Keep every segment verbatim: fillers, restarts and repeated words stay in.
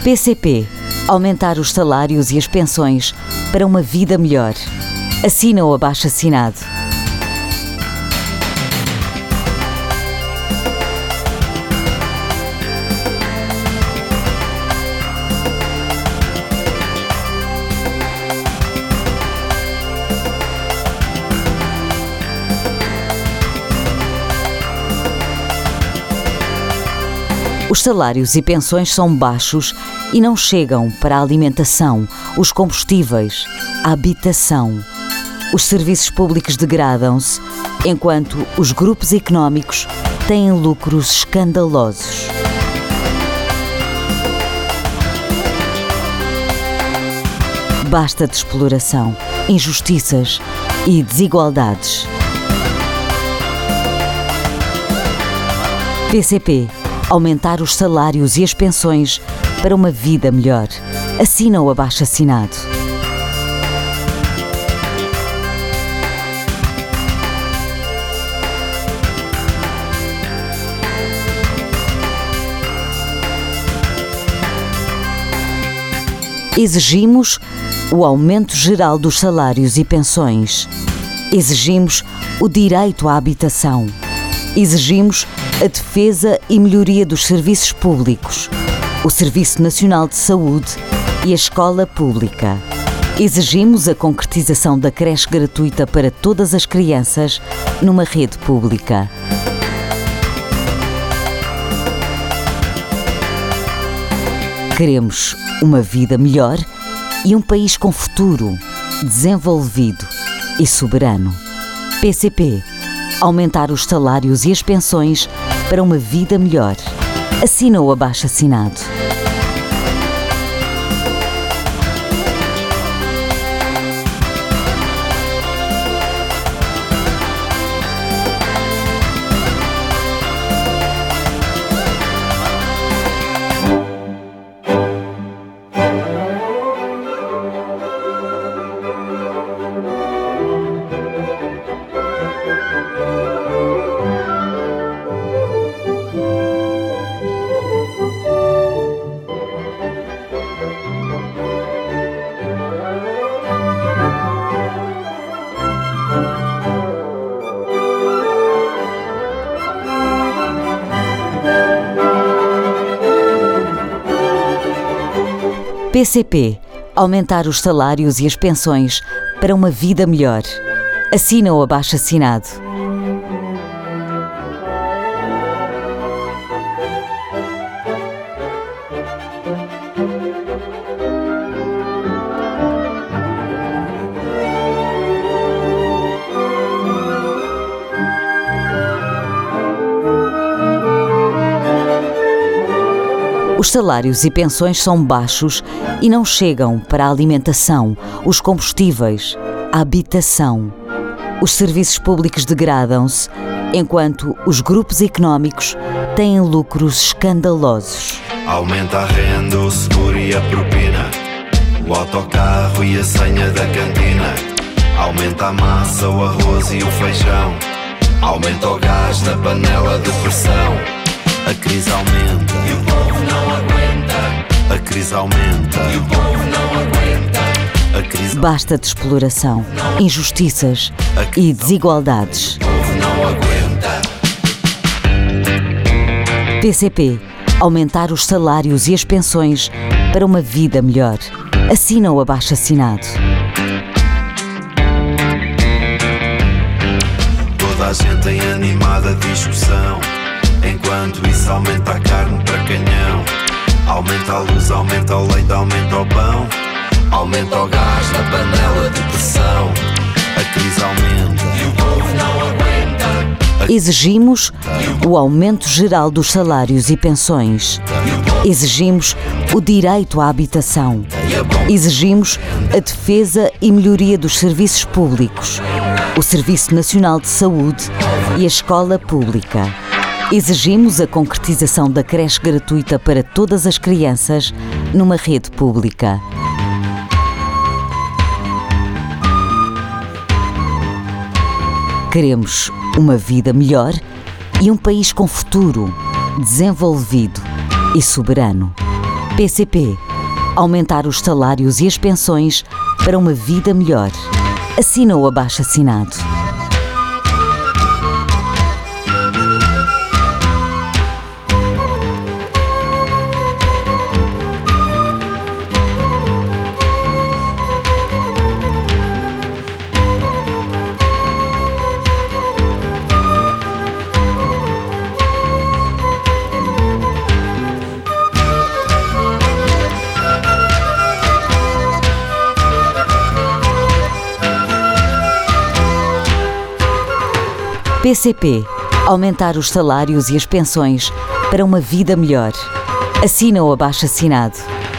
P C P. Aumentar os salários e as pensões para uma vida melhor. Assina o abaixo-assinado. Os salários e pensões são baixos e não chegam para a alimentação, os combustíveis, a habitação. Os serviços públicos degradam-se, enquanto os grupos económicos têm lucros escandalosos. Basta de exploração, injustiças e desigualdades. P C P. Aumentar os salários e as pensões para uma vida melhor. Assina o abaixo-assinado. Exigimos o aumento geral dos salários e pensões. Exigimos o direito à habitação. Exigimos a defesa e melhoria dos serviços públicos, o Serviço Nacional de Saúde e a escola pública. Exigimos a concretização da creche gratuita para todas as crianças numa rede pública. Queremos uma vida melhor e um país com futuro, desenvolvido e soberano. P C P. Aumentar os salários e as pensões para uma vida melhor. Assina o abaixo-assinado. P C P. Aumentar os salários e as pensões para uma vida melhor. Assina o abaixo-assinado. Os salários e pensões são baixos e não chegam para a alimentação, os combustíveis, a habitação. Os serviços públicos degradam-se, enquanto os grupos económicos têm lucros escandalosos. Aumenta a renda, o seguro e a propina, o autocarro e a senha da cantina. Aumenta a massa, o arroz e o feijão. Aumenta o gás na panela de pressão. A crise aumenta e o povo não aguenta. A crise aumenta e o povo não aguenta. A crise... Basta de exploração, injustiças e desigualdades. O povo não aguenta. P C P. Aumentar os salários e as pensões para uma vida melhor. Assina o abaixo-assinado. Toda a gente em animada discussão. Enquanto isso aumenta a carne para canhão. Aumenta a luz, aumenta o leite, aumenta o pão. Aumenta o gás na panela de pressão. A crise aumenta e o povo não aguenta. Exigimos o aumento geral dos salários e pensões. Exigimos o direito à habitação. Exigimos a defesa e melhoria dos serviços públicos, o Serviço Nacional de Saúde e a escola pública. Exigimos a concretização da creche gratuita para todas as crianças numa rede pública. Queremos uma vida melhor e um país com futuro, desenvolvido e soberano. P C P. Aumentar os salários e as pensões para uma vida melhor. Assina o abaixo-assinado. P C P. Aumentar os salários e as pensões para uma vida melhor. Assina o abaixo-assinado.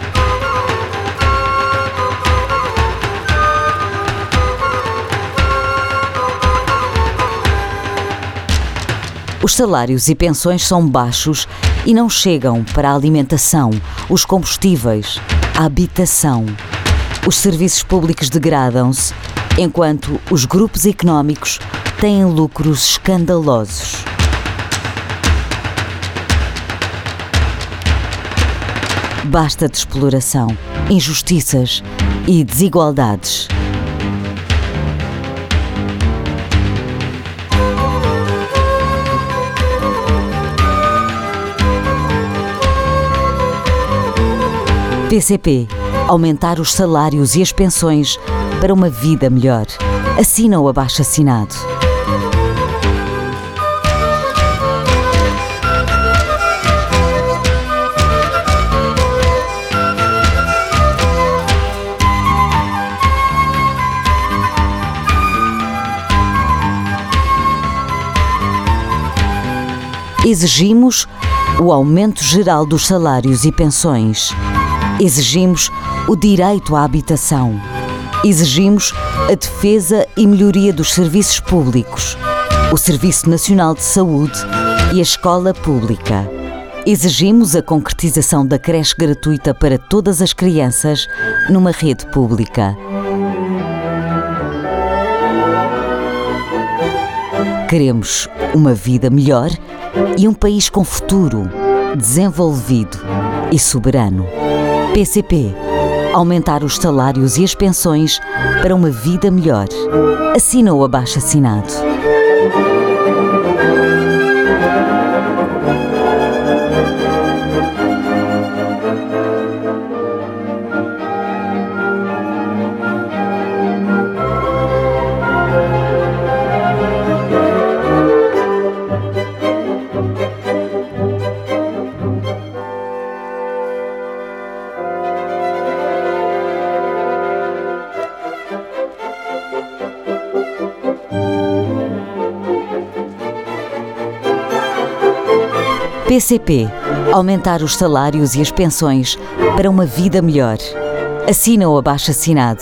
Os salários e pensões são baixos e não chegam para a alimentação, os combustíveis, a habitação. Os serviços públicos degradam-se, enquanto os grupos económicos têm lucros escandalosos. Basta de exploração, injustiças e desigualdades. P C P. Aumentar os salários e as pensões para uma vida melhor. Assina o abaixo-assinado. Exigimos o aumento geral dos salários e pensões. Exigimos o direito à habitação. Exigimos a defesa e melhoria dos serviços públicos, o Serviço Nacional de Saúde e a escola pública. Exigimos a concretização da creche gratuita para todas as crianças numa rede pública. Queremos uma vida melhor e um país com futuro, desenvolvido e soberano. P C P. Aumentar os salários e as pensões para uma vida melhor. Assina o abaixo-assinado. P C P. Aumentar os salários e as pensões para uma vida melhor. Assina o abaixo-assinado.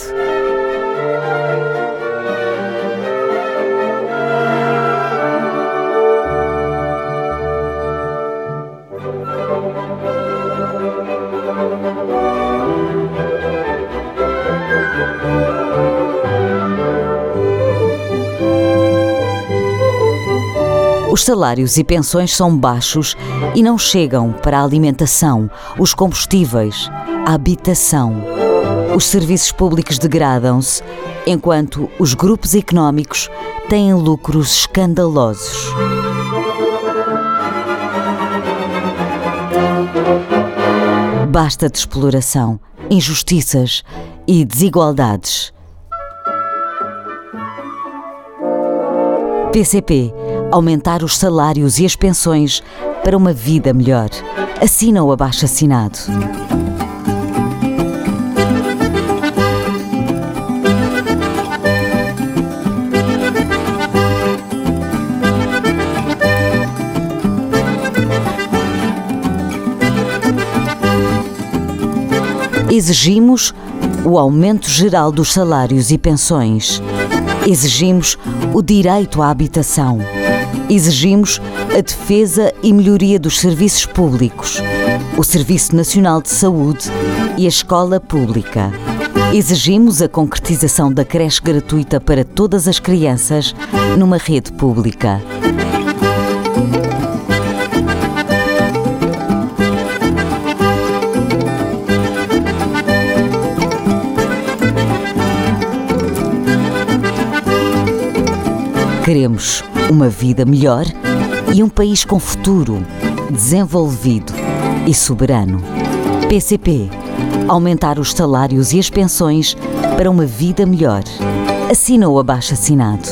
Os salários e pensões são baixos e não chegam para a alimentação, os combustíveis, a habitação. Os serviços públicos degradam-se, enquanto os grupos económicos têm lucros escandalosos. Basta de exploração, injustiças e desigualdades. P C P. Aumentar os salários e as pensões para uma vida melhor. Assina o abaixo-assinado. Exigimos o aumento geral dos salários e pensões. Exigimos o direito à habitação. Exigimos a defesa e melhoria dos serviços públicos, o Serviço Nacional de Saúde e a escola pública. Exigimos a concretização da creche gratuita para todas as crianças numa rede pública. Queremos uma vida melhor e um país com futuro, desenvolvido e soberano. P C P. Aumentar os salários e as pensões para uma vida melhor. Assina o abaixo-assinado.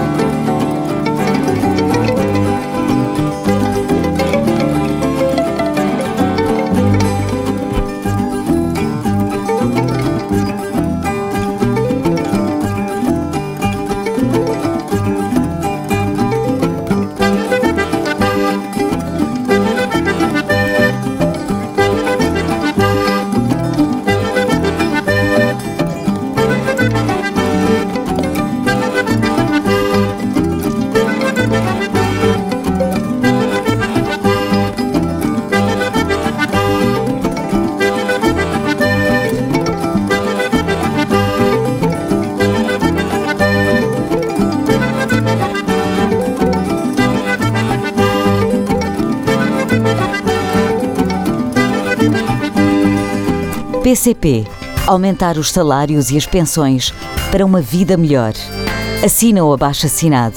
P C P. Aumentar os salários e as pensões para uma vida melhor. Assina o abaixo-assinado.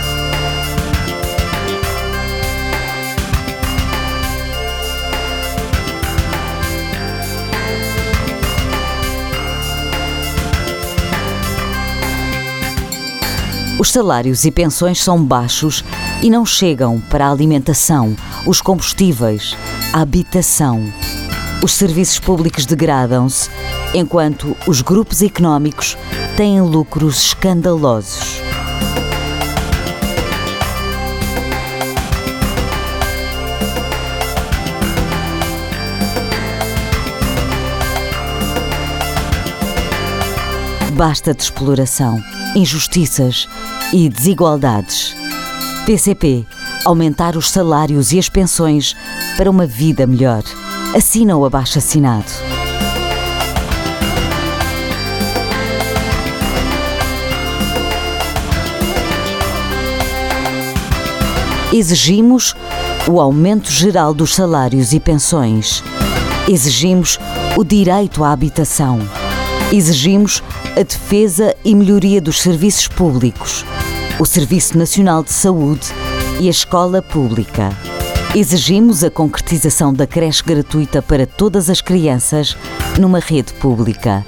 Os salários e pensões são baixos e não chegam para a alimentação, os combustíveis, a habitação. Os serviços públicos degradam-se, enquanto os grupos económicos têm lucros escandalosos. Basta de exploração, injustiças e desigualdades. P C P. Aumentar os salários e as pensões para uma vida melhor. Assina o abaixo-assinado. Exigimos o aumento geral dos salários e pensões. Exigimos o direito à habitação. Exigimos a defesa e melhoria dos serviços públicos, o Serviço Nacional de Saúde e a escola pública. Exigimos a concretização da creche gratuita para todas as crianças numa rede pública.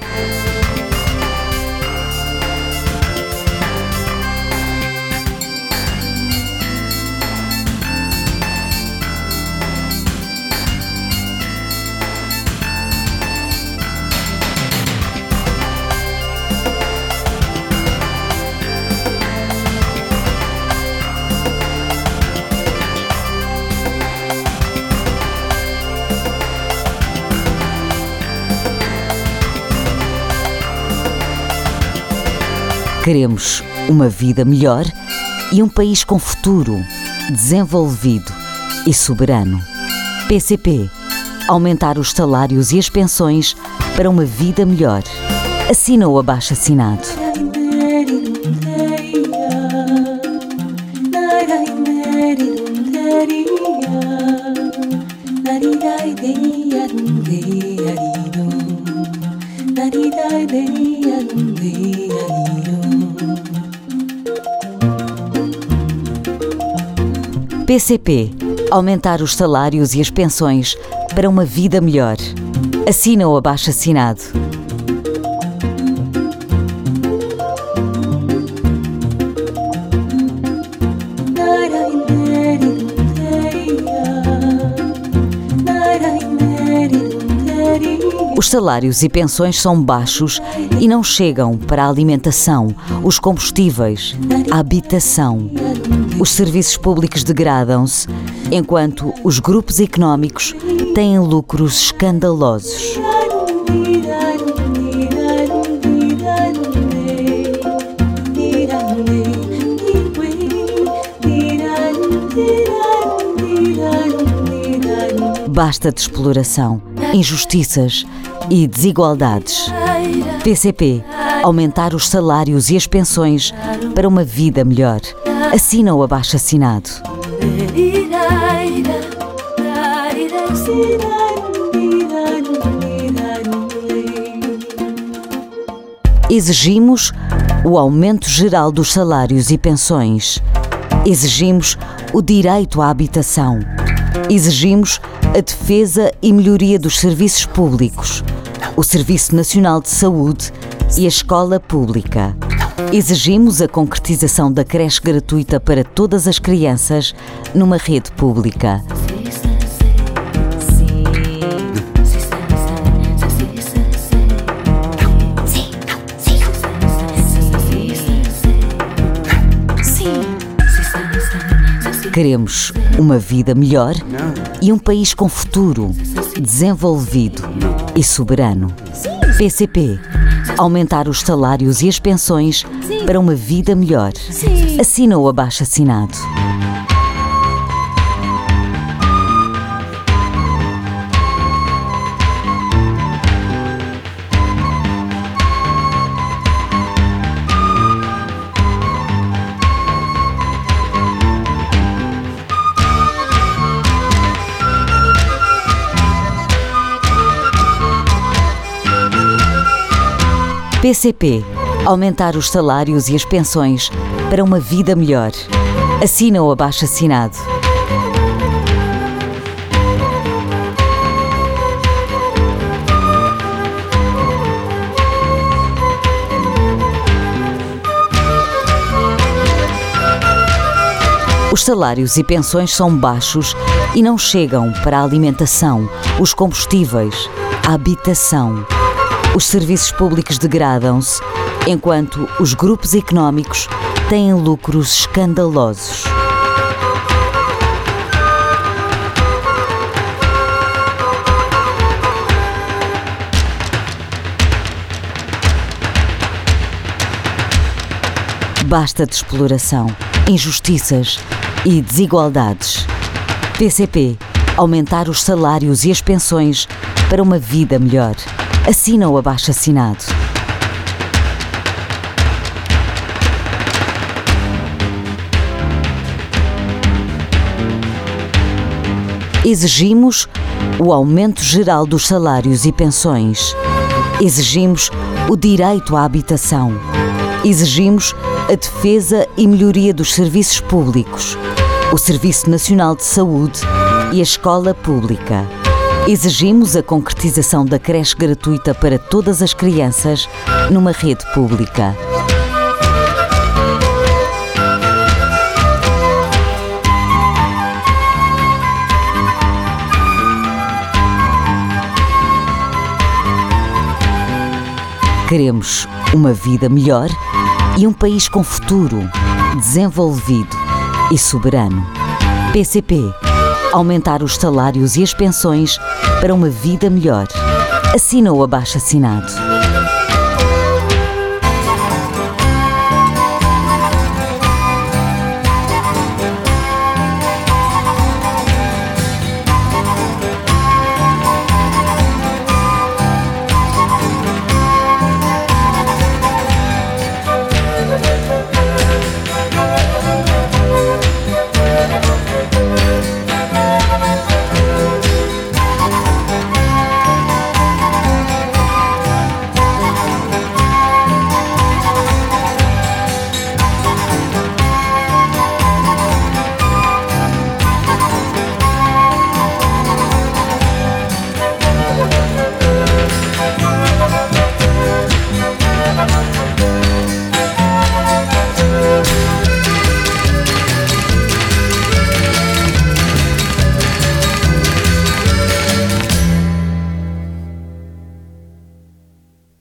Queremos uma vida melhor e um país com futuro, desenvolvido e soberano. P C P. Aumentar os salários e as pensões para uma vida melhor. Assina o abaixo-assinado. P C P. Aumentar os salários e as pensões para uma vida melhor. Assina o abaixo-assinado. Os salários e pensões são baixos e não chegam para a alimentação, os combustíveis, a habitação. Os serviços públicos degradam-se, enquanto os grupos económicos têm lucros escandalosos. Basta de exploração, injustiças e desigualdades. P C P. Aumentar os salários e as pensões para uma vida melhor. Assina o abaixo-assinado. Exigimos o aumento geral dos salários e pensões. Exigimos o direito à habitação. Exigimos a defesa e melhoria dos serviços públicos, o Serviço Nacional de Saúde e a escola pública. Exigimos a concretização da creche gratuita para todas as crianças numa rede pública. Queremos uma vida melhor e um país com futuro, desenvolvido e soberano. P C P. Aumentar os salários e as pensões para uma vida melhor. Assina o abaixo-assinado. P C P. Aumentar os salários e as pensões para uma vida melhor. Assina o abaixo-assinado. Os salários e pensões são baixos e não chegam para a alimentação, os combustíveis, a habitação. Os serviços públicos degradam-se, enquanto os grupos económicos têm lucros escandalosos. Basta de exploração, injustiças e desigualdades. P C P. Aumentar os salários e as pensões para uma vida melhor. Assina o abaixo-assinado. Exigimos o aumento geral dos salários e pensões. Exigimos o direito à habitação. Exigimos a defesa e melhoria dos serviços públicos, o Serviço Nacional de Saúde e a escola pública. Exigimos a concretização da creche gratuita para todas as crianças numa rede pública. Queremos uma vida melhor e um país com futuro, desenvolvido e soberano. P C P. Aumentar os salários e as pensões para uma vida melhor. Assina o abaixo-assinado.